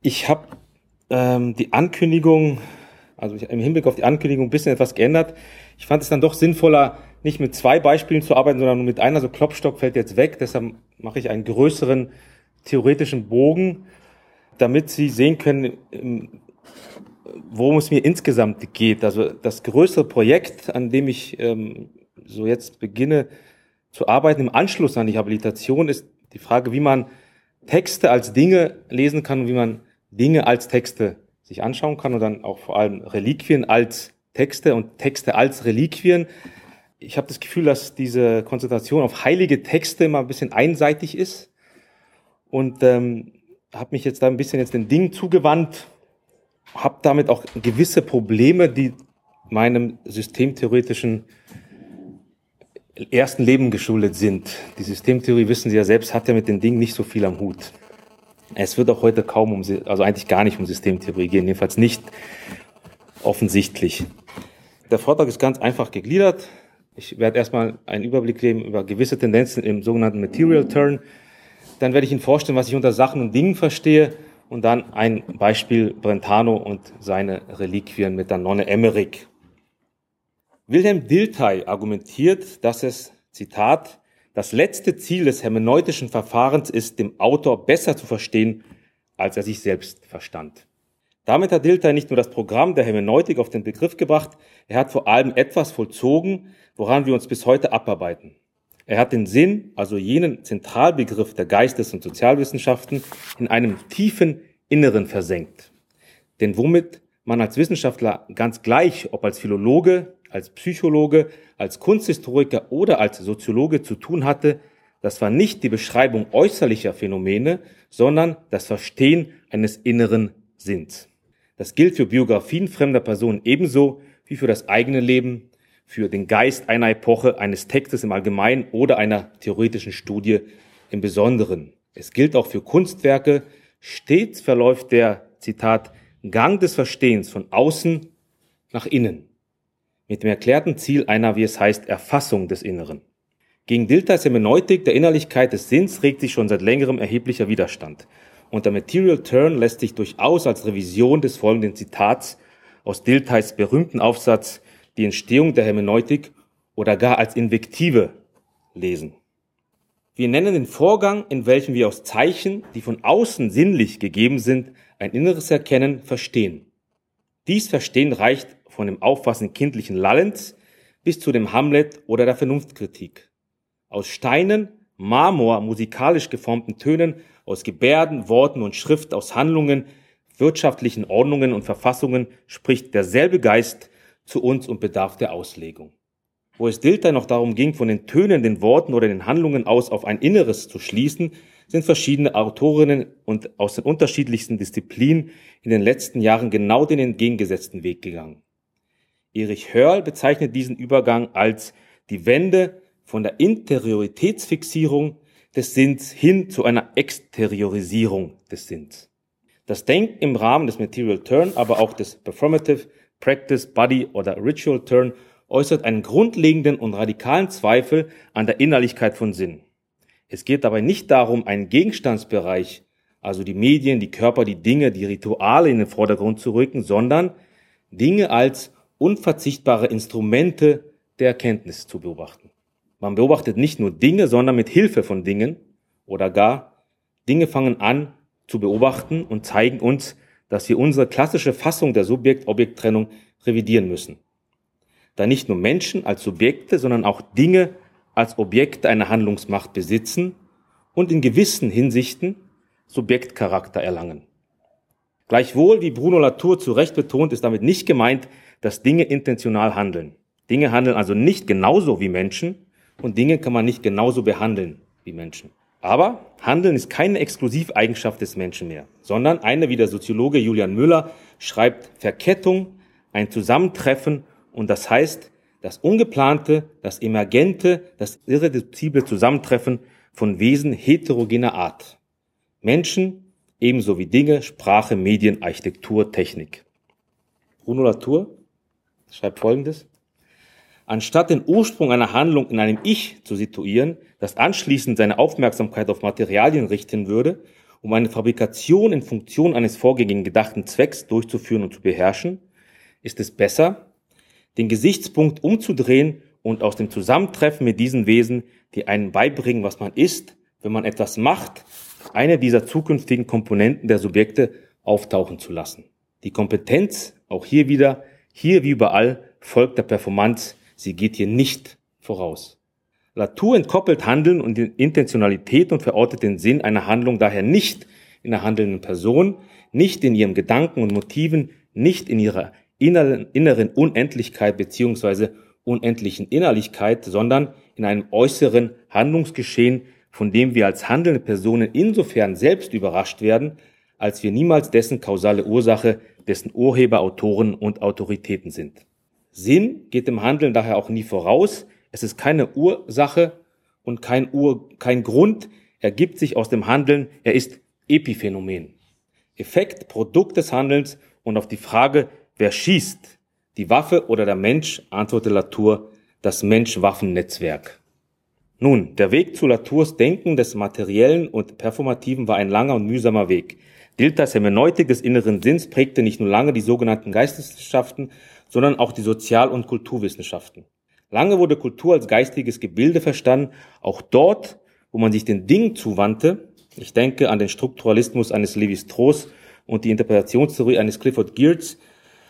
Ich habe die Ankündigung, also im Hinblick auf die Ankündigung ein bisschen etwas geändert. Ich fand es dann doch sinnvoller, nicht mit 2 Beispielen zu arbeiten, sondern nur mit einer. So Klopstock fällt jetzt weg, deshalb mache ich einen größeren theoretischen Bogen, damit Sie sehen können, worum es mir insgesamt geht. Also das größere Projekt, an dem ich so jetzt beginne zu arbeiten im Anschluss an die Habilitation, ist die Frage, wie man Texte als Dinge lesen kann und wie man Dinge als Texte sich anschauen kann und dann auch vor allem Reliquien als Texte und Texte als Reliquien. Ich habe das Gefühl, dass diese Konzentration auf heilige Texte immer ein bisschen einseitig ist und habe mich jetzt da ein bisschen den Dingen zugewandt, habe damit auch gewisse Probleme, die meinem systemtheoretischen ersten Leben geschuldet sind. Die Systemtheorie, wissen Sie ja selbst, hat ja mit den Dingen nicht so viel am Hut. Es wird auch heute kaum also eigentlich gar nicht um Systemtheorie gehen, jedenfalls nicht offensichtlich. Der Vortrag ist ganz einfach gegliedert. Ich werde erstmal einen Überblick geben über gewisse Tendenzen im sogenannten Material Turn. Dann werde ich Ihnen vorstellen, was ich unter Sachen und Dingen verstehe und dann ein Beispiel Brentano und seine Reliquien mit der Nonne Emmerich. Wilhelm Dilthey argumentiert, dass es, Zitat, das letzte Ziel des hermeneutischen Verfahrens ist, dem Autor besser zu verstehen, als er sich selbst verstand. Damit hat Dilthey nicht nur das Programm der Hermeneutik auf den Begriff gebracht, er hat vor allem etwas vollzogen, woran wir uns bis heute abarbeiten. Er hat den Sinn, also jenen Zentralbegriff der Geistes- und Sozialwissenschaften, in einem tiefen Inneren versenkt. Denn womit man als Wissenschaftler ganz gleich, ob als Philologe, als Psychologe, als Kunsthistoriker oder als Soziologe zu tun hatte, das war nicht die Beschreibung äußerlicher Phänomene, sondern das Verstehen eines inneren Sinns. Das gilt für Biografien fremder Personen ebenso wie für das eigene Leben, für den Geist einer Epoche, eines Textes im Allgemeinen oder einer theoretischen Studie im Besonderen. Es gilt auch für Kunstwerke. Stets verläuft der, Zitat, Gang des Verstehens von außen nach innen, mit dem erklärten Ziel einer, wie es heißt, Erfassung des Inneren. Gegen Diltheys Hermeneutik der Innerlichkeit des Sinns regt sich schon seit längerem erheblicher Widerstand. Und der Material Turn lässt sich durchaus als Revision des folgenden Zitats aus Diltheys berühmten Aufsatz Die Entstehung der Hermeneutik oder gar als Invektive lesen. Wir nennen den Vorgang, in welchem wir aus Zeichen, die von außen sinnlich gegeben sind, ein inneres Erkennen verstehen. Dies Verstehen reicht von dem Auffassen kindlichen Lallens bis zu dem Hamlet oder der Vernunftkritik. Aus Steinen, Marmor, musikalisch geformten Tönen, aus Gebärden, Worten und Schrift, aus Handlungen, wirtschaftlichen Ordnungen und Verfassungen spricht derselbe Geist zu uns und bedarf der Auslegung. Wo es Dilthey noch darum ging, von den Tönen, den Worten oder den Handlungen aus auf ein Inneres zu schließen, sind verschiedene Autorinnen und aus den unterschiedlichsten Disziplinen in den letzten Jahren genau den entgegengesetzten Weg gegangen. Erich Hörl bezeichnet diesen Übergang als die Wende von der Interioritätsfixierung des Sinns hin zu einer Exteriorisierung des Sinns. Das Denken im Rahmen des Material Turn, aber auch des Performative, Practice, Body oder Ritual Turn äußert einen grundlegenden und radikalen Zweifel an der Innerlichkeit von Sinn. Es geht dabei nicht darum, einen Gegenstandsbereich, also die Medien, die Körper, die Dinge, die Rituale in den Vordergrund zu rücken, sondern Dinge als unverzichtbare Instrumente der Erkenntnis zu beobachten. Man beobachtet nicht nur Dinge, sondern mit Hilfe von Dingen oder gar Dinge fangen an zu beobachten und zeigen uns, dass wir unsere klassische Fassung der Subjekt-Objekt-Trennung revidieren müssen. Da nicht nur Menschen als Subjekte, sondern auch Dinge als Objekte einer Handlungsmacht besitzen und in gewissen Hinsichten Subjektcharakter erlangen. Gleichwohl, wie Bruno Latour zu Recht betont, ist damit nicht gemeint, dass Dinge intentional handeln. Dinge handeln also nicht genauso wie Menschen und Dinge kann man nicht genauso behandeln wie Menschen. Aber Handeln ist keine Exklusiveigenschaft des Menschen mehr, sondern eine, wie der Soziologe Julian Müller schreibt, Verkettung, ein Zusammentreffen und das heißt, das ungeplante, das emergente, das irreduzible Zusammentreffen von Wesen heterogener Art. Menschen ebenso wie Dinge, Sprache, Medien, Architektur, Technik. Bruno Latour schreibt Folgendes: Anstatt den Ursprung einer Handlung in einem Ich zu situieren, das anschließend seine Aufmerksamkeit auf Materialien richten würde, um eine Fabrikation in Funktion eines vorgängigen gedachten Zwecks durchzuführen und zu beherrschen, ist es besser, den Gesichtspunkt umzudrehen und aus dem Zusammentreffen mit diesen Wesen, die einem beibringen, was man ist, wenn man etwas macht, eine dieser zukünftigen Komponenten der Subjekte auftauchen zu lassen. Die Kompetenz, auch hier wieder, hier wie überall, folgt der Performance, sie geht hier nicht voraus. Latour entkoppelt Handeln und Intentionalität und verortet den Sinn einer Handlung daher nicht in der handelnden Person, nicht in ihrem Gedanken und Motiven, nicht in ihrer inneren Unendlichkeit bzw. unendlichen Innerlichkeit, sondern in einem äußeren Handlungsgeschehen, von dem wir als handelnde Personen insofern selbst überrascht werden, als wir niemals dessen kausale Ursache, dessen Urheber, Autoren und Autoritäten sind. Sinn geht dem Handeln daher auch nie voraus. Es ist keine Ursache und kein Grund, ergibt sich aus dem Handeln, er ist Epiphänomen. Effekt, Produkt des Handelns und auf die Frage, wer schießt, die Waffe oder der Mensch, antwortet Latour, das Mensch-Waffen-Netzwerk. Nun, der Weg zu Latours Denken des Materiellen und Performativen war ein langer und mühsamer Weg. Dilthey's Hermeneutik des inneren Sinns prägte nicht nur lange die sogenannten Geisteswissenschaften, sondern auch die Sozial- und Kulturwissenschaften. Lange wurde Kultur als geistiges Gebilde verstanden, auch dort, wo man sich den Dingen zuwandte. Ich denke an den Strukturalismus eines Lévi-Strauss und die Interpretationstheorie eines Clifford Geertz.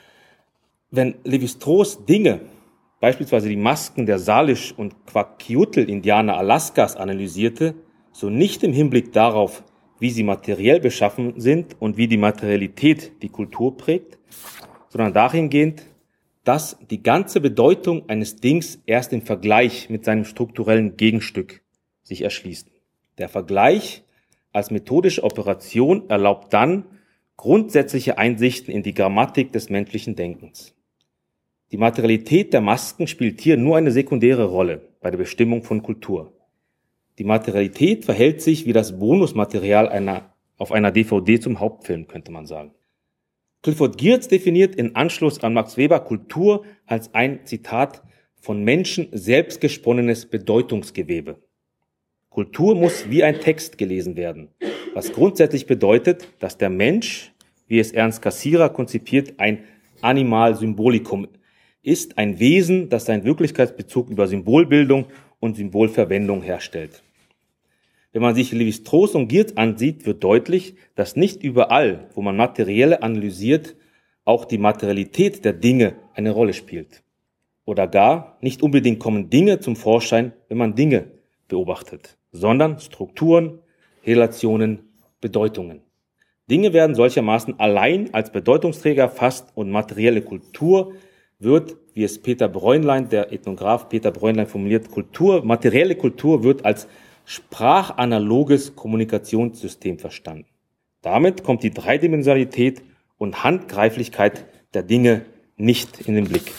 Wenn Lévi-Strauss Dinge, beispielsweise die Masken der Salish- und Kwakiutl-Indianer Alaskas analysierte, so nicht im Hinblick darauf, wie sie materiell beschaffen sind und wie die Materialität die Kultur prägt, sondern dahingehend, dass die ganze Bedeutung eines Dings erst im Vergleich mit seinem strukturellen Gegenstück sich erschließt. Der Vergleich als methodische Operation erlaubt dann grundsätzliche Einsichten in die Grammatik des menschlichen Denkens. Die Materialität der Masken spielt hier nur eine sekundäre Rolle bei der Bestimmung von Kultur. Die Materialität verhält sich wie das Bonusmaterial auf einer DVD zum Hauptfilm, könnte man sagen. Clifford Geertz definiert in Anschluss an Max Weber Kultur als ein, Zitat, von Menschen selbst gesponnenes Bedeutungsgewebe. Kultur muss wie ein Text gelesen werden, was grundsätzlich bedeutet, dass der Mensch, wie es Ernst Cassirer konzipiert, ein Animal Symbolicum ist, ein Wesen, das seinen Wirklichkeitsbezug über Symbolbildung und Symbolverwendung herstellt. Wenn man sich Lévi-Strauss und Geertz ansieht, wird deutlich, dass nicht überall, wo man Materielle analysiert, auch die Materialität der Dinge eine Rolle spielt. Oder gar nicht unbedingt kommen Dinge zum Vorschein, wenn man Dinge beobachtet, sondern Strukturen, Relationen, Bedeutungen. Dinge werden solchermaßen allein als Bedeutungsträger erfasst und materielle Kultur wird, wie es Peter Bräunlein, der Ethnograph Peter Bräunlein formuliert, materielle Kultur wird als sprachanaloges Kommunikationssystem verstanden. Damit kommt die Dreidimensionalität und Handgreiflichkeit der Dinge nicht in den Blick.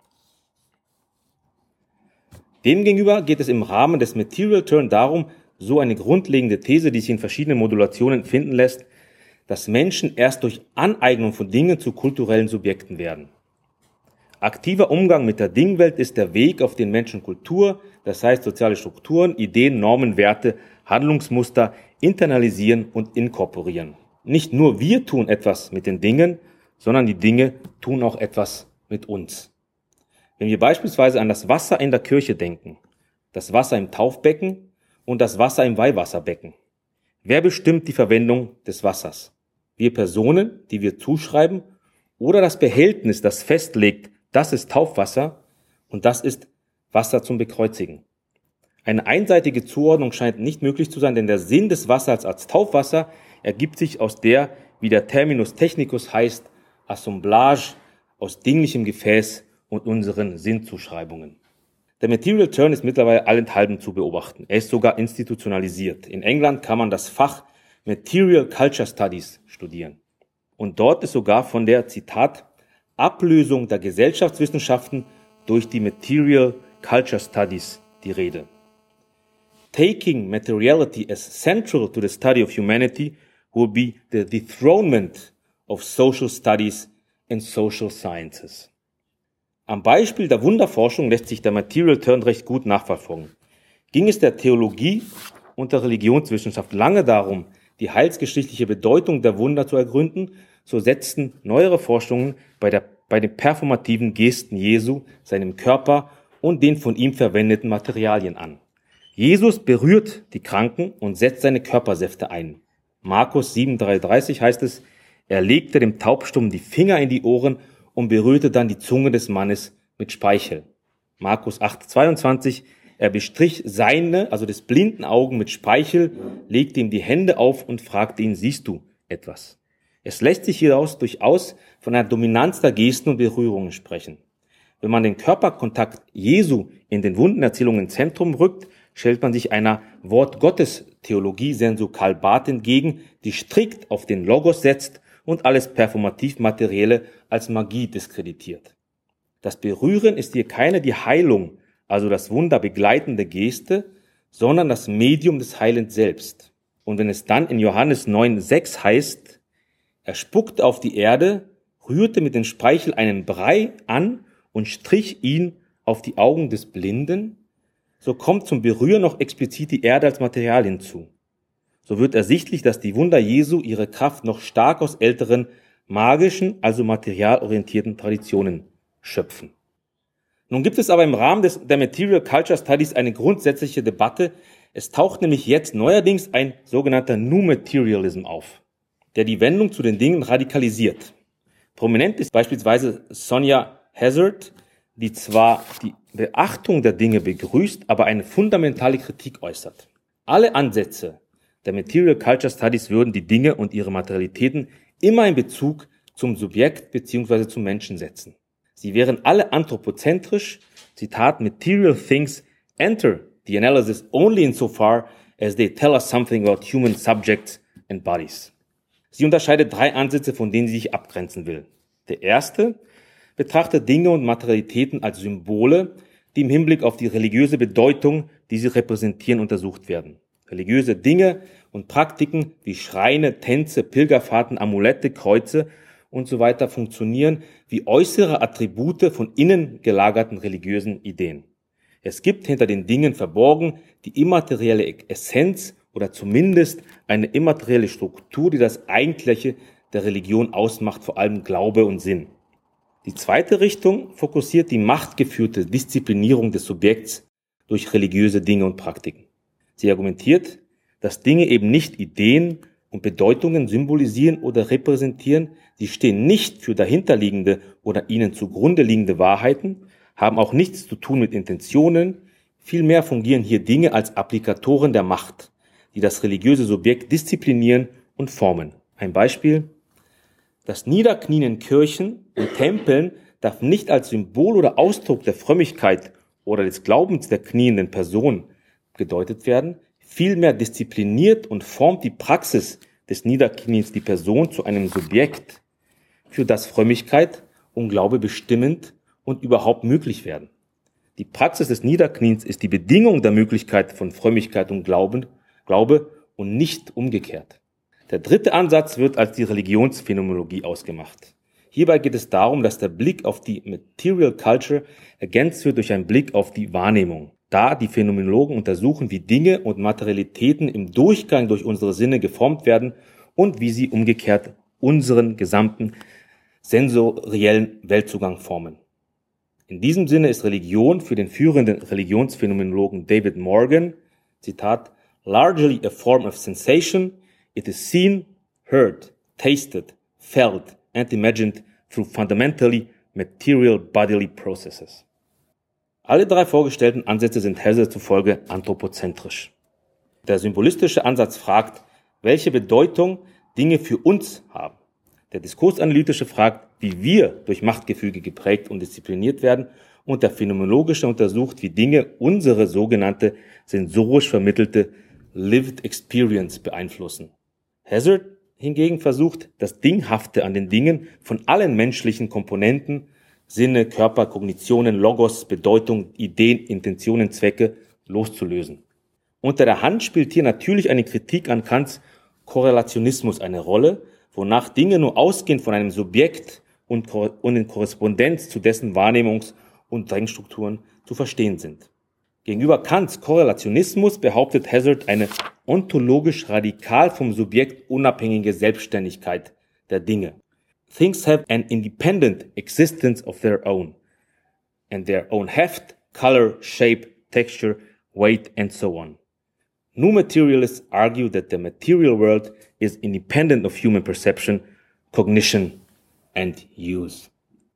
Demgegenüber geht es im Rahmen des Material Turn darum, so eine grundlegende These, die sich in verschiedenen Modulationen finden lässt, dass Menschen erst durch Aneignung von Dingen zu kulturellen Subjekten werden. Aktiver Umgang mit der Dingwelt ist der Weg, auf den Menschen Kultur, das heißt soziale Strukturen, Ideen, Normen, Werte, Handlungsmuster internalisieren und inkorporieren. Nicht nur wir tun etwas mit den Dingen, sondern die Dinge tun auch etwas mit uns. Wenn wir beispielsweise an das Wasser in der Kirche denken, das Wasser im Taufbecken und das Wasser im Weihwasserbecken. Wer bestimmt die Verwendung des Wassers? Wir Personen, die wir zuschreiben, oder das Behältnis, das festlegt, das ist Taufwasser und das ist Wasser zum Bekreuzigen. Eine einseitige Zuordnung scheint nicht möglich zu sein, denn der Sinn des Wassers als Taufwasser ergibt sich aus der, wie der Terminus technicus heißt, Assemblage aus dinglichem Gefäß und unseren Sinnzuschreibungen. Der Material Turn ist mittlerweile allenthalben zu beobachten. Er ist sogar institutionalisiert. In England kann man das Fach Material Culture Studies studieren. Und dort ist sogar von der, Zitat, Ablösung der Gesellschaftswissenschaften durch die Material Culture Studies die Rede. Taking materiality as central to the study of humanity will be the dethronement of social studies and social sciences. Am Beispiel der Wunderforschung lässt sich der Material Turn recht gut nachverfolgen. Ging es der Theologie und der Religionswissenschaft lange darum, die heilsgeschichtliche Bedeutung der Wunder zu ergründen, so setzten neuere Forschungen bei den performativen Gesten Jesu, seinem Körper und den von ihm verwendeten Materialien an. Jesus berührt die Kranken und setzt seine Körpersäfte ein. Markus 7,33 heißt es, er legte dem Taubstummen die Finger in die Ohren und berührte dann die Zunge des Mannes mit Speichel. Markus 8,22, er bestrich seine, also des blinden Augen mit Speichel, legte ihm die Hände auf und fragte ihn, siehst du etwas? Es lässt sich hieraus durchaus von einer Dominanz der Gesten und Berührungen sprechen. Wenn man den Körperkontakt Jesu in den Wundenerzählungen ins Zentrum rückt, stellt man sich einer Wort-Gottes-Theologie Sensu Karl Barth entgegen, die strikt auf den Logos setzt und alles performativ-materielle als Magie diskreditiert. Das Berühren ist hier keine die Heilung, also das Wunder begleitende Geste, sondern das Medium des Heilens selbst. Und wenn es dann in Johannes 9,6 heißt, er spuckte auf die Erde, rührte mit dem Speichel einen Brei an und strich ihn auf die Augen des Blinden, so kommt zum Berühren noch explizit die Erde als Material hinzu. So wird ersichtlich, dass die Wunder Jesu ihre Kraft noch stark aus älteren, magischen, also materialorientierten Traditionen schöpfen. Nun gibt es aber im Rahmen der Material Culture Studies eine grundsätzliche Debatte. Es taucht nämlich jetzt neuerdings ein sogenannter New Materialism auf, der die Wendung zu den Dingen radikalisiert. Prominent ist beispielsweise Sonia Hazard, die zwar die Beachtung der Dinge begrüßt, aber eine fundamentale Kritik äußert. Alle Ansätze der Material Culture Studies würden die Dinge und ihre Materialitäten immer in Bezug zum Subjekt bzw. zum Menschen setzen. Sie wären alle anthropozentrisch, Zitat, Material things enter the analysis only insofar as they tell us something about human subjects and bodies. Sie unterscheidet 3 Ansätze, von denen sie sich abgrenzen will. Der erste betrachtet Dinge und Materialitäten als Symbole, die im Hinblick auf die religiöse Bedeutung, die sie repräsentieren, untersucht werden. Religiöse Dinge und Praktiken wie Schreine, Tänze, Pilgerfahrten, Amulette, Kreuze und so weiter funktionieren wie äußere Attribute von innen gelagerten religiösen Ideen. Es gibt hinter den Dingen verborgen die immaterielle Essenz oder zumindest eine immaterielle Struktur, die das Eigentliche der Religion ausmacht, vor allem Glaube und Sinn. Die zweite Richtung fokussiert die machtgeführte Disziplinierung des Subjekts durch religiöse Dinge und Praktiken. Sie argumentiert, dass Dinge eben nicht Ideen und Bedeutungen symbolisieren oder repräsentieren, sie stehen nicht für dahinterliegende oder ihnen zugrunde liegende Wahrheiten, haben auch nichts zu tun mit Intentionen, vielmehr fungieren hier Dinge als Applikatoren der Macht, die das religiöse Subjekt disziplinieren und formen. Ein Beispiel: Das Niederknien in Kirchen und Tempeln darf nicht als Symbol oder Ausdruck der Frömmigkeit oder des Glaubens der knienden Person gedeutet werden. Vielmehr diszipliniert und formt die Praxis des Niederkniens die Person zu einem Subjekt, für das Frömmigkeit und Glaube bestimmend und überhaupt möglich werden. Die Praxis des Niederkniens ist die Bedingung der Möglichkeit von Frömmigkeit und Glaube und nicht umgekehrt. Der dritte Ansatz wird als die Religionsphänomenologie ausgemacht. Hierbei geht es darum, dass der Blick auf die Material Culture ergänzt wird durch einen Blick auf die Wahrnehmung. Da die Phänomenologen untersuchen, wie Dinge und Materialitäten im Durchgang durch unsere Sinne geformt werden und wie sie umgekehrt unseren gesamten sensoriellen Weltzugang formen. In diesem Sinne ist Religion für den führenden Religionsphänomenologen David Morgan, Zitat, largely a form of sensation. It is seen, heard, tasted, felt and imagined through fundamentally material bodily processes. Alle 3 vorgestellten Ansätze sind Hazard zufolge anthropozentrisch. Der symbolistische Ansatz fragt, welche Bedeutung Dinge für uns haben. Der diskursanalytische fragt, wie wir durch Machtgefüge geprägt und diszipliniert werden, und der phänomenologische untersucht, wie Dinge unsere sogenannte sensorisch vermittelte Lived Experience beeinflussen. Hazard hingegen versucht, das Dinghafte an den Dingen von allen menschlichen Komponenten, Sinne, Körper, Kognitionen, Logos, Bedeutung, Ideen, Intentionen, Zwecke loszulösen. Unter der Hand spielt hier natürlich eine Kritik an Kants Korrelationismus eine Rolle, wonach Dinge nur ausgehend von einem Subjekt und in Korrespondenz zu dessen Wahrnehmungs- und Denkstrukturen zu verstehen sind. Gegenüber Kants Korrelationismus behauptet Hazard eine ontologisch radikal vom Subjekt unabhängige Selbstständigkeit der Dinge. Things have an independent existence of their own and their own heft, color, shape, texture, weight, and so on. New materialists argue that the material world is independent of human perception, cognition, and use.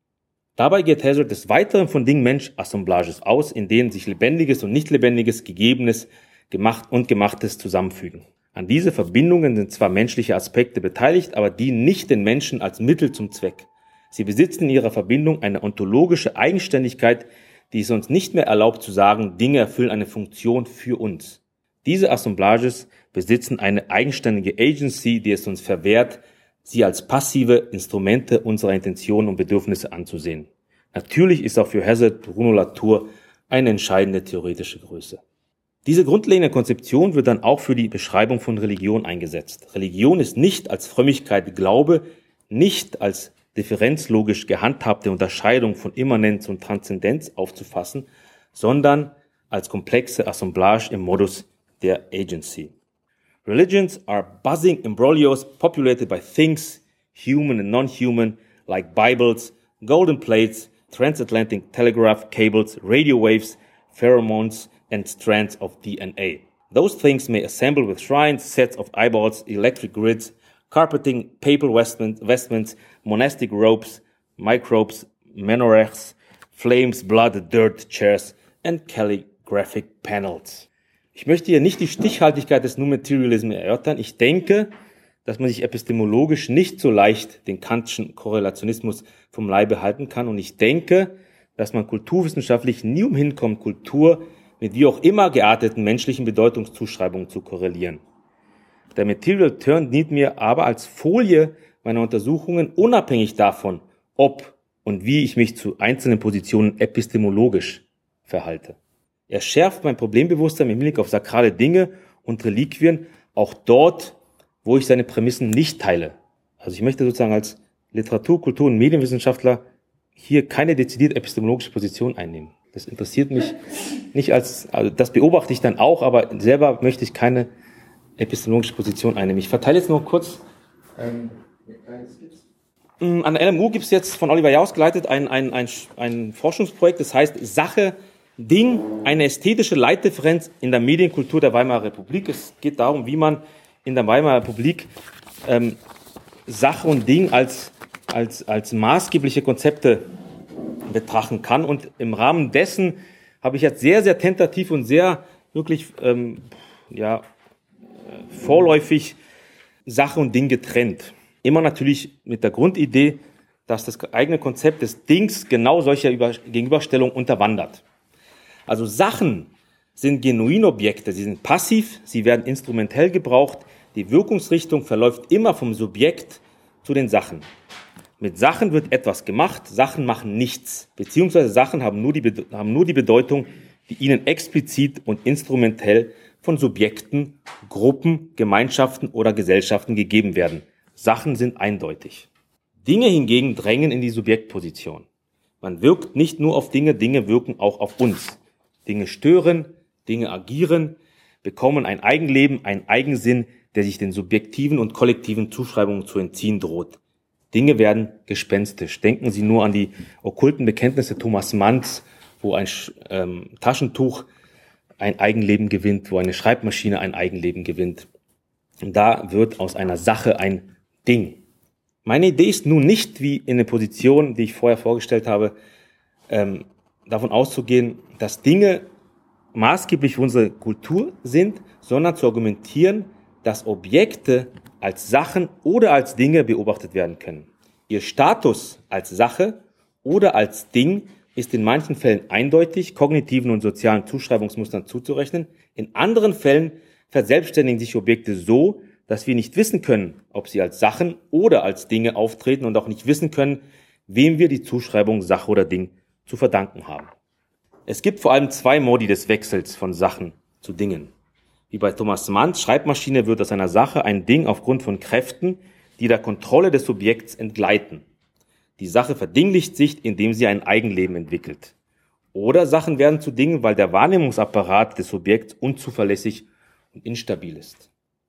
Dabei geht Hazard des Weiteren von Ding-Mensch-Assemblages aus, in denen sich Lebendiges und Nicht-Lebendiges, Gegebenes, Gemacht und Gemachtes zusammenfügen. An diese Verbindungen sind zwar menschliche Aspekte beteiligt, aber dienen nicht den Menschen als Mittel zum Zweck. Sie besitzen in ihrer Verbindung eine ontologische Eigenständigkeit, die es uns nicht mehr erlaubt zu sagen, Dinge erfüllen eine Funktion für uns. Diese Assemblages besitzen eine eigenständige Agency, die es uns verwehrt, sie als passive Instrumente unserer Intentionen und Bedürfnisse anzusehen. Natürlich ist auch für Hazard Bruno Latour eine entscheidende theoretische Größe. Diese grundlegende Konzeption wird dann auch für die Beschreibung von Religion eingesetzt. Religion ist nicht als Frömmigkeit Glaube, nicht als differenzlogisch gehandhabte Unterscheidung von Immanenz und Transzendenz aufzufassen, sondern als komplexe Assemblage im Modus der Agency. Religions are buzzing imbroglios populated by things, human and non-human, like Bibles, golden plates, transatlantic telegraph cables, radio waves, pheromones, and strands of DNA. Those things may assemble with shrines, sets of eyeballs, electric grids, carpeting, papal vestments, monastic robes, microbes, menorahs, flames, blood, dirt, chairs, and calligraphic panels. Ich möchte hier nicht die Stichhaltigkeit des New Materialism erörtern. Ich denke, dass man sich epistemologisch nicht so leicht den Kantschen Korrelationismus vom Leibe halten kann. Und ich denke, dass man kulturwissenschaftlich nie umhin kommt, Kultur mit wie auch immer gearteten menschlichen Bedeutungszuschreibungen zu korrelieren. Der Material Turn dient mir aber als Folie meiner Untersuchungen, unabhängig davon, ob und wie ich mich zu einzelnen Positionen epistemologisch verhalte. Er schärft mein Problembewusstsein im Hinblick auf sakrale Dinge und Reliquien, auch dort, wo ich seine Prämissen nicht teile. Also ich möchte sozusagen als Literatur-, Kultur- und Medienwissenschaftler hier keine dezidiert epistemologische Position einnehmen. Das interessiert mich nicht also das beobachte ich dann auch, aber selber möchte ich keine epistemologische Position einnehmen. Ich verteile jetzt noch kurz. An der LMU gibt es jetzt von Oliver Jauss geleitet ein Forschungsprojekt, das heißt Sache, Ding, eine ästhetische Leitdifferenz in der Medienkultur der Weimarer Republik. Es geht darum, wie man in der Weimarer Republik Sache und Ding als maßgebliche Konzepte betrachten kann. Und im Rahmen dessen habe ich jetzt sehr, sehr tentativ und sehr wirklich vorläufig Sache und Ding getrennt. Immer natürlich mit der Grundidee, dass das eigene Konzept des Dings genau solcher Gegenüberstellung unterwandert. Also Sachen sind genuine Objekte, sie sind passiv, sie werden instrumentell gebraucht, die Wirkungsrichtung verläuft immer vom Subjekt zu den Sachen. Mit Sachen wird etwas gemacht, Sachen machen nichts, beziehungsweise Sachen haben nur die Bedeutung, die ihnen explizit und instrumentell von Subjekten, Gruppen, Gemeinschaften oder Gesellschaften gegeben werden. Sachen sind eindeutig. Dinge hingegen drängen in die Subjektposition. Man wirkt nicht nur auf Dinge, Dinge wirken auch auf uns. Dinge stören, Dinge agieren, bekommen ein Eigenleben, einen Eigensinn, der sich den subjektiven und kollektiven Zuschreibungen zu entziehen droht. Dinge werden gespenstisch. Denken Sie nur an die okkulten Bekenntnisse Thomas Manns, wo ein Taschentuch ein Eigenleben gewinnt, wo eine Schreibmaschine ein Eigenleben gewinnt. Und da wird aus einer Sache ein Ding. Meine Idee ist nun nicht, wie in der Position, die ich vorher vorgestellt habe, davon auszugehen, dass Dinge maßgeblich für unsere Kultur sind, sondern zu argumentieren, dass Objekte als Sachen oder als Dinge beobachtet werden können. Ihr Status als Sache oder als Ding ist in manchen Fällen eindeutig kognitiven und sozialen Zuschreibungsmustern zuzurechnen. In anderen Fällen verselbstständigen sich Objekte so, dass wir nicht wissen können, ob sie als Sachen oder als Dinge auftreten und auch nicht wissen können, wem wir die Zuschreibung Sache oder Ding zu verdanken haben. Es gibt vor allem zwei Modi des Wechsels von Sachen zu Dingen. Wie bei Thomas Manns Schreibmaschine wird aus einer Sache ein Ding aufgrund von Kräften, die der Kontrolle des Subjekts entgleiten. Die Sache verdinglicht sich, indem sie ein Eigenleben entwickelt. Oder Sachen werden zu Dingen, weil der Wahrnehmungsapparat des Objekts unzuverlässig und instabil ist.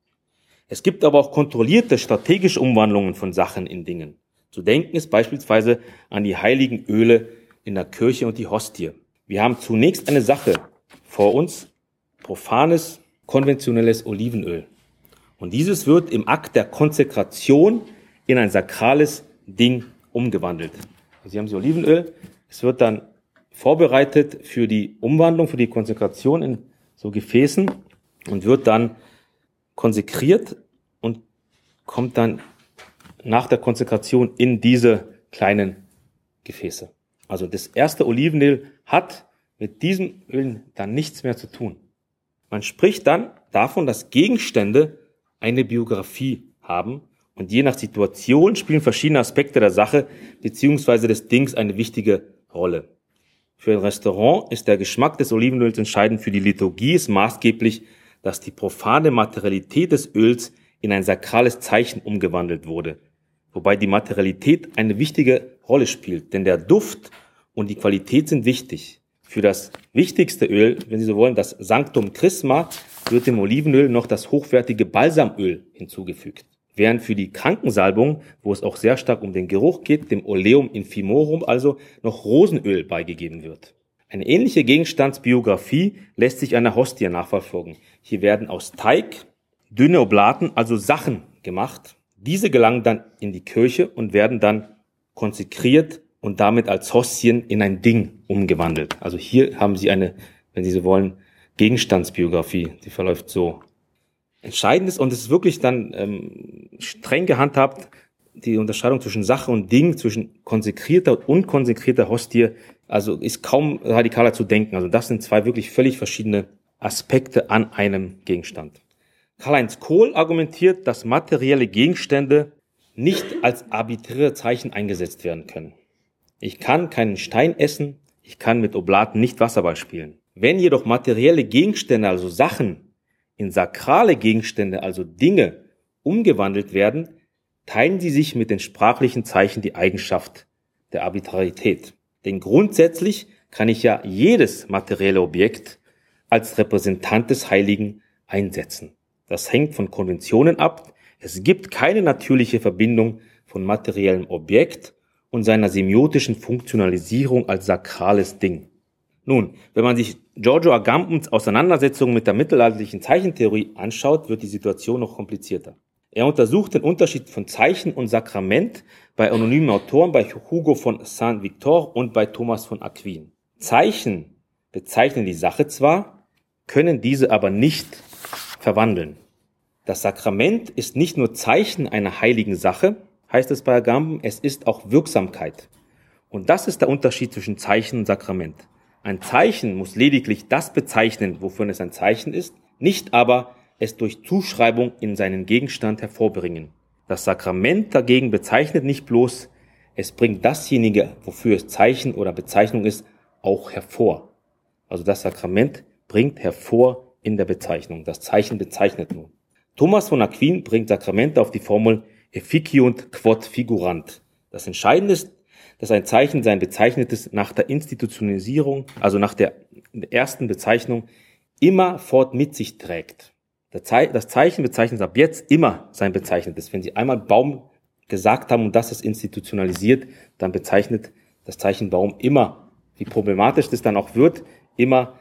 Es gibt aber auch kontrollierte strategische Umwandlungen von Sachen in Dingen. Zu denken ist beispielsweise an die heiligen Öle in der Kirche und die Hostie. Wir haben zunächst eine Sache vor uns, profanes, konventionelles Olivenöl. Und dieses wird im Akt der Konsekration in ein sakrales Ding umgewandelt. Also hier haben Sie Olivenöl, es wird dann vorbereitet für die Umwandlung, für die Konsekration in so Gefäßen und wird dann konsekriert und kommt dann nach der Konsekration in diese kleinen Gefäße. Also das erste Olivenöl hat mit diesen Ölen dann nichts mehr zu tun. Man spricht dann davon, dass Gegenstände eine Biografie haben und je nach Situation spielen verschiedene Aspekte der Sache bzw. des Dings eine wichtige Rolle. Für ein Restaurant ist der Geschmack des Olivenöls entscheidend, für die Liturgie ist maßgeblich, dass die profane Materialität des Öls in ein sakrales Zeichen umgewandelt wurde, wobei die Materialität eine wichtige Rolle spielt, denn der Duft und die Qualität sind wichtig. Für das wichtigste Öl, wenn Sie so wollen, das Sanctum Chrisma, wird dem Olivenöl noch das hochwertige Balsamöl hinzugefügt. Während für die Krankensalbung, wo es auch sehr stark um den Geruch geht, dem Oleum infimorum, also noch Rosenöl beigegeben wird. Eine ähnliche Gegenstandsbiografie lässt sich an der Hostie nachverfolgen. Hier werden aus Teig dünne Oblaten, also Sachen, gemacht. Diese gelangen dann in die Kirche und werden dann konsekriert und damit als Hostien in ein Ding umgewandelt. Also hier haben Sie eine, wenn Sie so wollen, Gegenstandsbiografie. Die verläuft so. Entscheidend ist, und es ist wirklich dann streng gehandhabt, die Unterscheidung zwischen Sache und Ding, zwischen konsekrierter und unkonsekrierter Hostie, also ist kaum radikaler zu denken. Also das sind zwei wirklich völlig verschiedene Aspekte an einem Gegenstand. Karl-Heinz Kohl argumentiert, dass materielle Gegenstände nicht als arbiträre Zeichen eingesetzt werden können. Ich kann keinen Stein essen, ich kann mit Oblaten nicht Wasserball spielen. Wenn jedoch materielle Gegenstände, also Sachen, in sakrale Gegenstände, also Dinge, umgewandelt werden, teilen sie sich mit den sprachlichen Zeichen die Eigenschaft der Arbitrarität. Denn grundsätzlich kann ich ja jedes materielle Objekt als Repräsentant des Heiligen einsetzen. Das hängt von Konventionen ab. Es gibt keine natürliche Verbindung von materiellem Objekt und seiner semiotischen Funktionalisierung als sakrales Ding. Nun, wenn man sich Giorgio Agampens Auseinandersetzung mit der mittelalterlichen Zeichentheorie anschaut, wird die Situation noch komplizierter. Er untersucht den Unterschied von Zeichen und Sakrament bei anonymen Autoren, bei Hugo von Saint-Victor und bei Thomas von Aquin. Zeichen bezeichnen die Sache zwar, können diese aber nicht verwandeln. Das Sakrament ist nicht nur Zeichen einer heiligen Sache, heißt es bei Agamben, es ist auch Wirksamkeit. Und das ist der Unterschied zwischen Zeichen und Sakrament. Ein Zeichen muss lediglich das bezeichnen, wofür es ein Zeichen ist, nicht aber es durch Zuschreibung in seinen Gegenstand hervorbringen. Das Sakrament dagegen bezeichnet nicht bloß, es bringt dasjenige, wofür es Zeichen oder Bezeichnung ist, auch hervor. Also das Sakrament bringt hervor in der Bezeichnung. Das Zeichen bezeichnet nur. Thomas von Aquin bringt Sakramente auf die Formel efficiunt quod figurant. Das Entscheidende ist, dass ein Zeichen sein Bezeichnetes nach der Institutionalisierung, also nach der ersten Bezeichnung, immer fort mit sich trägt. Das Zeichen bezeichnet ab jetzt immer sein Bezeichnetes. Wenn Sie einmal Baum gesagt haben und das ist institutionalisiert, dann bezeichnet das Zeichen Baum immer, wie problematisch das dann auch wird, immer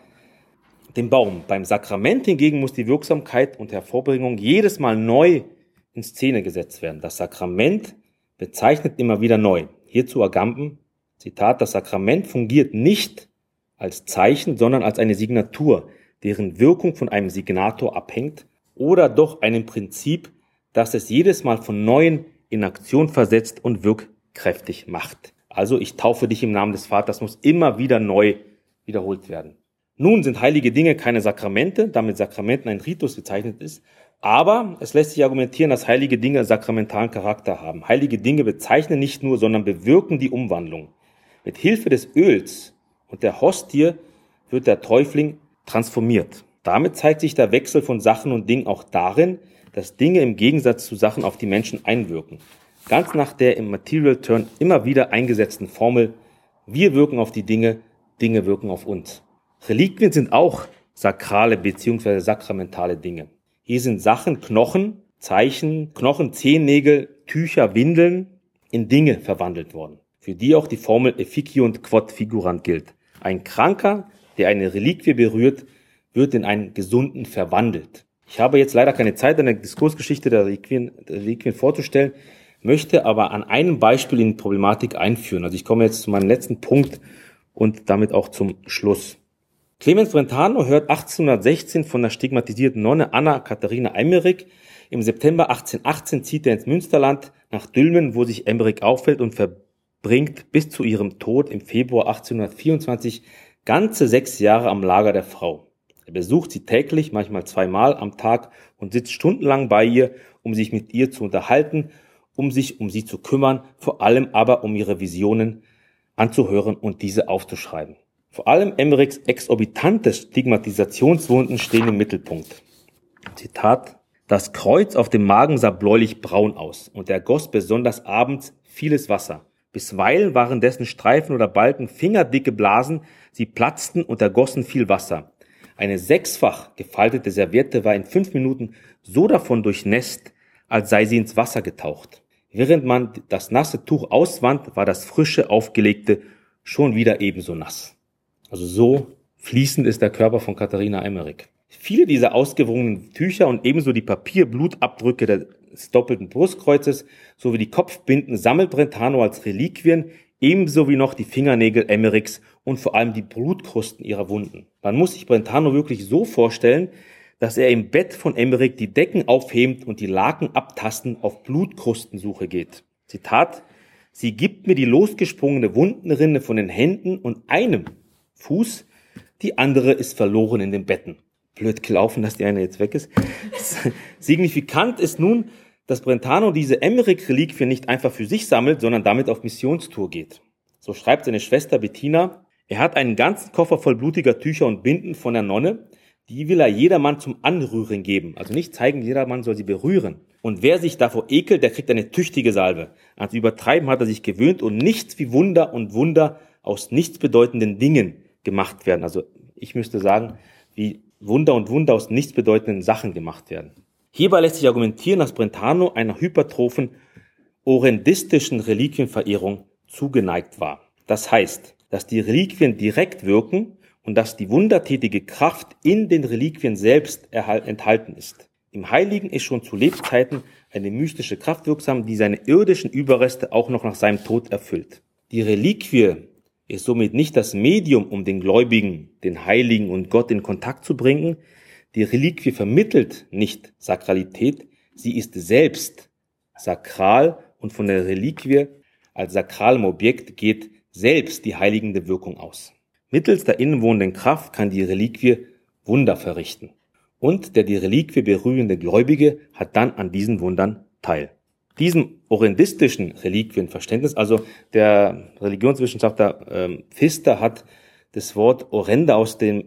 den Baum. Beim Sakrament hingegen muss die Wirksamkeit und Hervorbringung jedes Mal neu in Szene gesetzt werden. Das Sakrament bezeichnet immer wieder neu. Hierzu Agamben, Zitat, das Sakrament fungiert nicht als Zeichen, sondern als eine Signatur, deren Wirkung von einem Signator abhängt oder doch einem Prinzip, das es jedes Mal von Neuem in Aktion versetzt und wirkkräftig macht. Also ich taufe dich im Namen des Vaters, muss immer wieder neu wiederholt werden. Nun sind heilige Dinge keine Sakramente, damit Sakramenten ein Ritus bezeichnet ist, aber es lässt sich argumentieren, dass heilige Dinge sakramentalen Charakter haben. Heilige Dinge bezeichnen nicht nur, sondern bewirken die Umwandlung. Mit Hilfe des Öls und der Hostie wird der Täufling transformiert. Damit zeigt sich der Wechsel von Sachen und Dingen auch darin, dass Dinge im Gegensatz zu Sachen auf die Menschen einwirken. Ganz nach der im Material Turn immer wieder eingesetzten Formel, wir wirken auf die Dinge, Dinge wirken auf uns. Reliquien sind auch sakrale bzw. sakramentale Dinge. Hier sind Sachen, Knochen, Zeichen, Knochen, Zehennägel, Tücher, Windeln in Dinge verwandelt worden, für die auch die Formel efficiunt quod figurant gilt. Ein Kranker, der eine Reliquie berührt, wird in einen Gesunden verwandelt. Ich habe jetzt leider keine Zeit, eine Diskursgeschichte der Reliquien vorzustellen, möchte aber an einem Beispiel in die Problematik einführen. Also ich komme jetzt zu meinem letzten Punkt und damit auch zum Schluss. Clemens Brentano hört 1816 von der stigmatisierten Nonne Anna Katharina Emmerich. Im September 1818 zieht er ins Münsterland nach Dülmen, wo sich Emmerich aufhält und verbringt bis zu ihrem Tod im Februar 1824 ganze 6 Jahre am Lager der Frau. Er besucht sie täglich, manchmal 2-mal am Tag und sitzt stundenlang bei ihr, um sich mit ihr zu unterhalten, um sich um sie zu kümmern, vor allem aber um ihre Visionen anzuhören und diese aufzuschreiben. Vor allem Emmerichs exorbitante Stigmatisationswunden stehen im Mittelpunkt. Zitat: Das Kreuz auf dem Magen sah bläulich-braun aus und er goss besonders abends vieles Wasser. Bisweilen waren dessen Streifen oder Balken fingerdicke Blasen, sie platzten und ergossen viel Wasser. Eine 6-fach gefaltete Serviette war in 5 Minuten so davon durchnässt, als sei sie ins Wasser getaucht. Während man das nasse Tuch auswand, war das frische, aufgelegte schon wieder ebenso nass. Also so fließend ist der Körper von Katharina Emmerich. Viele dieser ausgewrungenen Tücher und ebenso die Papierblutabdrücke des doppelten Brustkreuzes sowie die Kopfbinden sammelt Brentano als Reliquien, ebenso wie noch die Fingernägel Emmerichs und vor allem die Blutkrusten ihrer Wunden. Man muss sich Brentano wirklich so vorstellen, dass er im Bett von Emmerich die Decken aufhebt und die Laken abtastend auf Blutkrustensuche geht. Zitat: Sie gibt mir die losgesprungene Wundenrinne von den Händen und einem Fuß, die andere ist verloren in den Betten. Blöd gelaufen, dass die eine jetzt weg ist. Signifikant ist nun, dass Brentano diese Emmerich-Reliquie nicht einfach für sich sammelt, sondern damit auf Missionstour geht. So schreibt seine Schwester Bettina: Er hat einen ganzen Koffer voll blutiger Tücher und Binden von der Nonne, die will er jedermann zum Anrühren geben. Also nicht zeigen, jedermann soll sie berühren. Und wer sich davor ekelt, der kriegt eine tüchtige Salbe. Ans Übertreiben hat er sich gewöhnt und nichts wie Wunder und Wunder aus nichtsbedeutenden Dingen gemacht werden. Also ich müsste sagen, wie Wunder und Wunder aus nichtsbedeutenden Sachen gemacht werden. Hierbei lässt sich argumentieren, dass Brentano einer hypertrophen, orendistischen Reliquienverehrung zugeneigt war. Das heißt, dass die Reliquien direkt wirken und dass die wundertätige Kraft in den Reliquien selbst enthalten ist. Im Heiligen ist schon zu Lebzeiten eine mystische Kraft wirksam, die seine irdischen Überreste auch noch nach seinem Tod erfüllt. Die Reliquie ist somit nicht das Medium, um den Gläubigen, den Heiligen und Gott in Kontakt zu bringen. Die Reliquie vermittelt nicht Sakralität, sie ist selbst sakral und von der Reliquie als sakralem Objekt geht selbst die heiligende Wirkung aus. Mittels der innenwohnenden Kraft kann die Reliquie Wunder verrichten. Und der die Reliquie berührende Gläubige hat dann an diesen Wundern teil. Diesem orendistischen Reliquienverständnis, also der Religionswissenschaftler Pfister hat das Wort Orende aus dem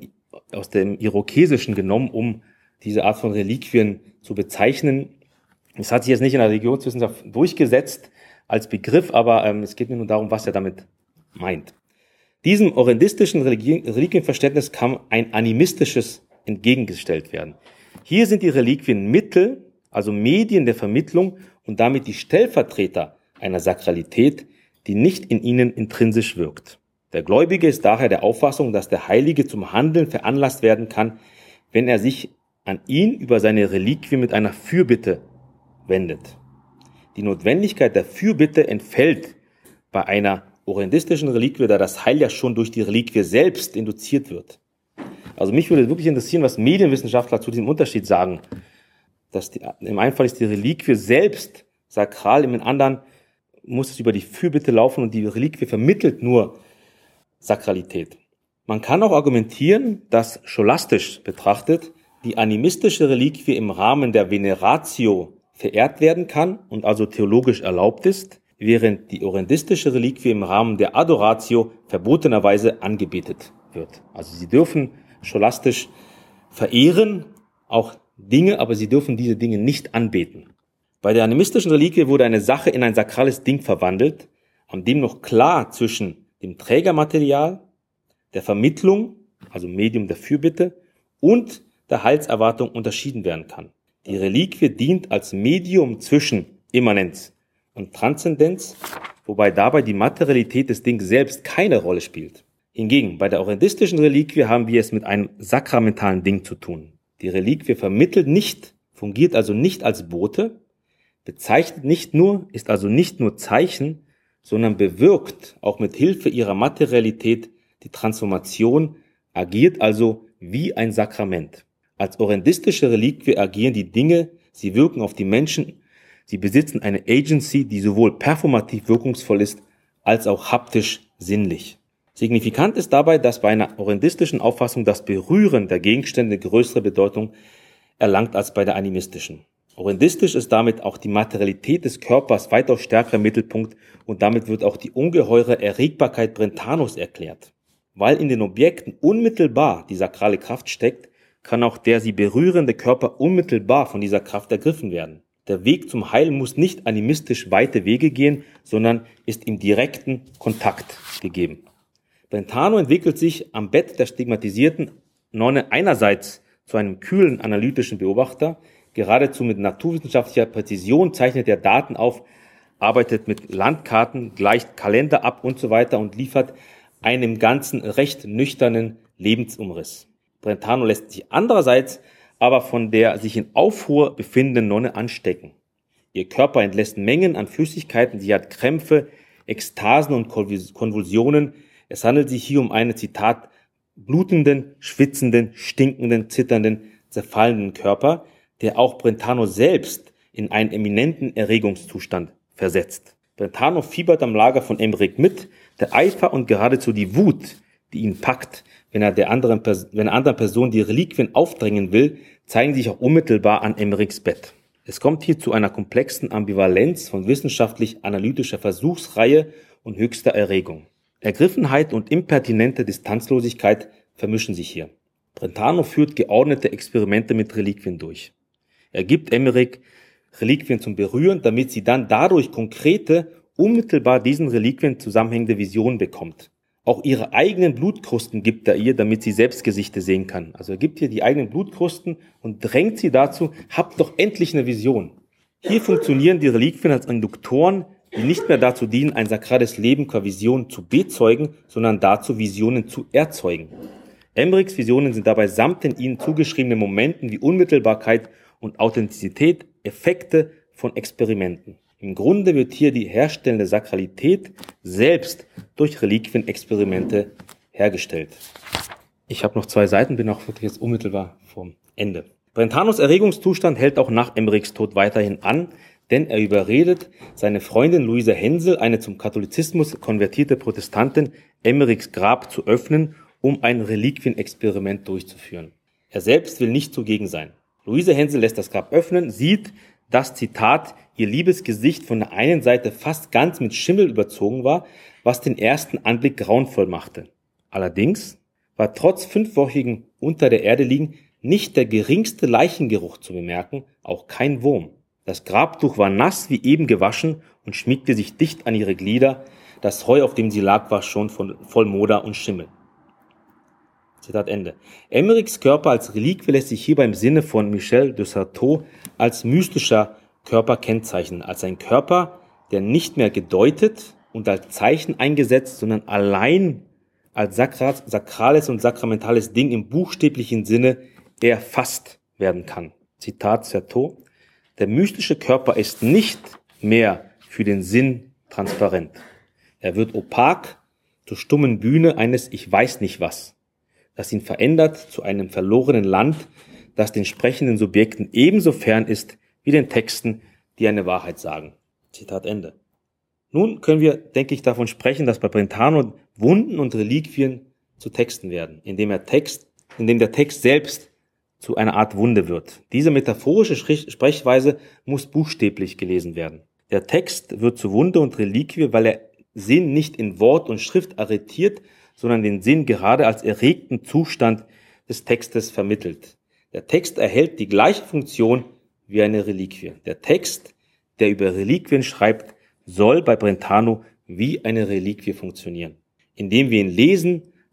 Irokesischen genommen, um diese Art von Reliquien zu bezeichnen. Es hat sich jetzt nicht in der Religionswissenschaft durchgesetzt als Begriff, aber es geht mir nur darum, was er damit meint. Diesem orendistischen Reliquienverständnis kann ein animistisches entgegengestellt werden. Hier sind die Reliquien Mittel, also Medien der Vermittlung und damit die Stellvertreter einer Sakralität, die nicht in ihnen intrinsisch wirkt. Der Gläubige ist daher der Auffassung, dass der Heilige zum Handeln veranlasst werden kann, wenn er sich an ihn über seine Reliquie mit einer Fürbitte wendet. Die Notwendigkeit der Fürbitte entfällt bei einer orendistischen Reliquie, da das Heil ja schon durch die Reliquie selbst induziert wird. Also mich würde wirklich interessieren, was Medienwissenschaftler zu diesem Unterschied sagen. Im einen Fall ist die Reliquie selbst sakral, im anderen muss es über die Fürbitte laufen und die Reliquie vermittelt nur Sakralität. Man kann auch argumentieren, dass scholastisch betrachtet die animistische Reliquie im Rahmen der Veneratio verehrt werden kann und also theologisch erlaubt ist, während die orendistische Reliquie im Rahmen der Adoratio verbotenerweise angebetet wird. Also sie dürfen scholastisch verehren, auch Dinge, aber sie dürfen diese Dinge nicht anbeten. Bei der animistischen Reliquie wurde eine Sache in ein sakrales Ding verwandelt, an dem noch klar zwischen dem Trägermaterial, der Vermittlung, also Medium der Fürbitte, und der Heilserwartung unterschieden werden kann. Die Reliquie dient als Medium zwischen Immanenz und Transzendenz, wobei dabei die Materialität des Dings selbst keine Rolle spielt. Hingegen, bei der orientistischen Reliquie haben wir es mit einem sakramentalen Ding zu tun. Die Reliquie vermittelt nicht, fungiert also nicht als Bote, bezeichnet nicht nur, ist also nicht nur Zeichen, sondern bewirkt auch mit Hilfe ihrer Materialität die Transformation, agiert also wie ein Sakrament. Als orientistische Reliquie agieren die Dinge, sie wirken auf die Menschen, sie besitzen eine Agency, die sowohl performativ wirkungsvoll ist, als auch haptisch sinnlich. Signifikant ist dabei, dass bei einer orientistischen Auffassung das Berühren der Gegenstände größere Bedeutung erlangt als bei der animistischen. Orientistisch ist damit auch die Materialität des Körpers weitaus stärker im Mittelpunkt und damit wird auch die ungeheure Erregbarkeit Brentanos erklärt. Weil in den Objekten unmittelbar die sakrale Kraft steckt, kann auch der sie berührende Körper unmittelbar von dieser Kraft ergriffen werden. Der Weg zum Heil muss nicht animistisch weite Wege gehen, sondern ist im direkten Kontakt gegeben. Brentano entwickelt sich am Bett der stigmatisierten Nonne einerseits zu einem kühlen analytischen Beobachter, geradezu mit naturwissenschaftlicher Präzision zeichnet er Daten auf, arbeitet mit Landkarten, gleicht Kalender ab und so weiter und liefert einem Ganzen recht nüchternen Lebensumriss. Brentano lässt sich andererseits aber von der sich in Aufruhr befindenden Nonne anstecken. Ihr Körper entlässt Mengen an Flüssigkeiten, sie hat Krämpfe, Ekstasen und Konvulsionen. Es handelt sich hier um einen, Zitat, blutenden, schwitzenden, stinkenden, zitternden, zerfallenden Körper, der auch Brentano selbst in einen eminenten Erregungszustand versetzt. Brentano fiebert am Lager von Emmerich mit, der Eifer und geradezu die Wut, die ihn packt, wenn er einer anderen Person die Reliquien aufdrängen will, zeigen sich auch unmittelbar an Emmerichs Bett. Es kommt hier zu einer komplexen Ambivalenz von wissenschaftlich-analytischer Versuchsreihe und höchster Erregung. Ergriffenheit und impertinente Distanzlosigkeit vermischen sich hier. Brentano führt geordnete Experimente mit Reliquien durch. Er gibt Emmerich Reliquien zum Berühren, damit sie dann dadurch konkrete, unmittelbar diesen Reliquien zusammenhängende Visionen bekommt. Auch ihre eigenen Blutkrusten gibt er ihr, damit sie selbst Gesichter sehen kann. Also er gibt ihr die eigenen Blutkrusten und drängt sie dazu, habt doch endlich eine Vision. Hier funktionieren die Reliquien als Induktoren, die nicht mehr dazu dienen, ein sakrales Leben qua Vision zu bezeugen, sondern dazu, Visionen zu erzeugen. Emmerichs Visionen sind dabei samt den ihnen zugeschriebenen Momenten wie Unmittelbarkeit und Authentizität Effekte von Experimenten. Im Grunde wird hier die herstellende Sakralität selbst durch Reliquienexperimente hergestellt. Ich habe noch 2 Seiten, bin auch wirklich jetzt unmittelbar vom Ende. Brentanos Erregungszustand hält auch nach Emmerichs Tod weiterhin an, denn er überredet seine Freundin Luise Hensel, eine zum Katholizismus konvertierte Protestantin, Emmerichs Grab zu öffnen, um ein Reliquienexperiment durchzuführen. Er selbst will nicht zugegen sein. Luise Hensel lässt das Grab öffnen, sieht, dass, Zitat, ihr liebes Gesicht von der einen Seite fast ganz mit Schimmel überzogen war, was den ersten Anblick grauenvoll machte. Allerdings war trotz 5-wöchigem unter der Erde liegen nicht der geringste Leichengeruch zu bemerken, auch kein Wurm. Das Grabtuch war nass wie eben gewaschen und schmiegte sich dicht an ihre Glieder, das Heu, auf dem sie lag, war schon voll Moder und Schimmel. Zitat Ende. Emmerichs Körper als Reliquie lässt sich hierbei im Sinne von Michel de Certeau als mystischer Körper kennzeichnen, als ein Körper, der nicht mehr gedeutet und als Zeichen eingesetzt, sondern allein als sakrales und sakramentales Ding im buchstäblichen Sinne erfasst werden kann. Zitat Certeau. Der mystische Körper ist nicht mehr für den Sinn transparent. Er wird opak zur stummen Bühne eines Ich weiß nicht was, das ihn verändert zu einem verlorenen Land, das den sprechenden Subjekten ebenso fern ist wie den Texten, die eine Wahrheit sagen. Zitat Ende. Nun können wir, denke ich, davon sprechen, dass bei Brentano Wunden und Reliquien zu Texten werden, indem der Text selbst zu einer Art Wunde wird. Diese metaphorische Sprechweise muss buchstäblich gelesen werden. Der Text wird zu Wunde und Reliquie, weil er Sinn nicht in Wort und Schrift arretiert, sondern den Sinn gerade als erregten Zustand des Textes vermittelt. Der Text erhält die gleiche Funktion wie eine Reliquie. Der Text, der über Reliquien schreibt, soll bei Brentano wie eine Reliquie funktionieren. Indem wir ihn lesen,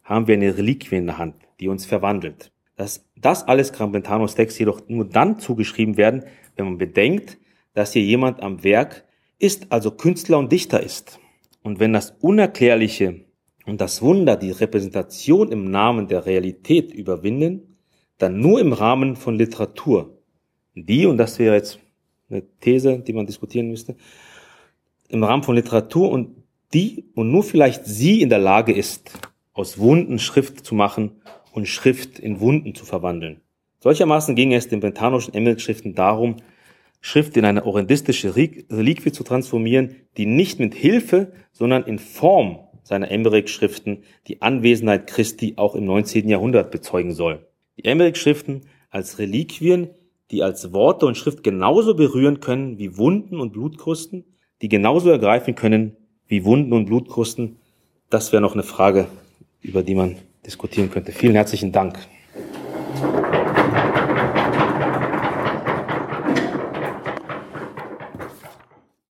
haben wir eine Reliquie in der Hand, die uns verwandelt. Das alles kann Brentanos Text jedoch nur dann zugeschrieben werden, wenn man bedenkt, dass hier jemand am Werk ist, also Künstler und Dichter ist. Und wenn das Unerklärliche und das Wunder die Repräsentation im Namen der Realität überwinden, dann nur im Rahmen von Literatur, die, und das wäre jetzt eine These, die man diskutieren müsste, im Rahmen von Literatur und die und nur vielleicht sie in der Lage ist, aus Wunden Schrift zu machen und Schrift in Wunden zu verwandeln. Solchermaßen ging es den brentanischen Emmerich-Schriften darum, Schrift in eine orientistische Reliquie zu transformieren, die nicht mit Hilfe, sondern in Form seiner Emmerich-Schriften die Anwesenheit Christi auch im 19. Jahrhundert bezeugen soll. Die Emmerich-Schriften als Reliquien, die als Worte und Schrift genauso berühren können wie Wunden und Blutkrusten, die genauso ergreifen können wie Wunden und Blutkrusten, das wäre noch eine Frage, über die man diskutieren könnte. Vielen herzlichen Dank.